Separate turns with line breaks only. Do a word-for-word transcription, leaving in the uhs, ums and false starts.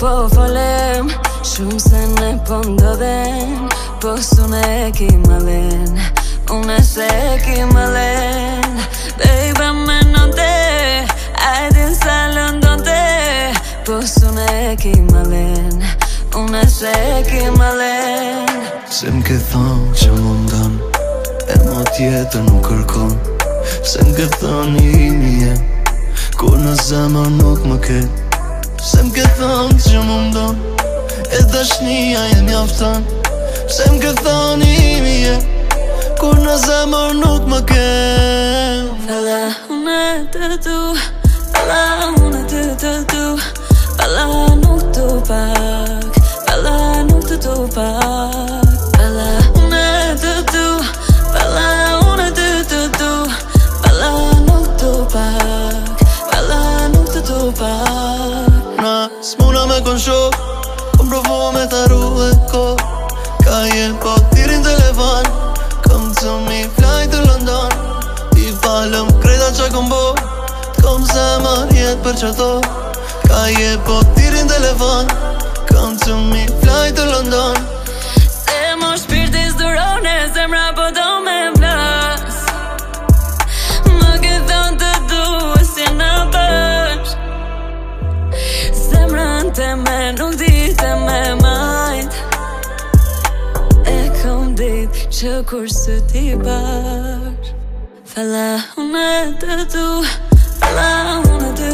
po falem, shumë se ne po ndodhen, po s'une e ki malen, une se e ki malen. Baby me nonte, a din sa lëndonte, po s'une e ki malen, une se e ki malen.
Se m'ke thonë që mundon, e mo tjetër nuk kërkon. Se m'ke thonë i imi jem, kur në zemër nuk më ket. Se m'ke thonë që mundon, e dashnia e mjafton. Se m'ke thonë i imi jem, kur në zemër nuk më ket.
Falla unë të du, falla unë të të du, falla nuk të pak, falla nuk të të pak. Falla unë të du, falla unë të të du, falla nuk të pak, falla nuk të të pak.
Na s'muna me kon shok, kom provo me ta ruhe ko. Ka je po tirin telefon, kom të mi flaj të London. Ti falëm krejta qa kom bo, t'kom zemër jet për qato. Ka je po tirin telefon, kom të mi flaj të London.
Se mo shpirti s'durone, zemra po do me vlas. Më ke thonë të du e si në bësh. Zemrën të me nuk di të me majt. E kom dit që kur së ti bash. Falla unë të du, falla unë të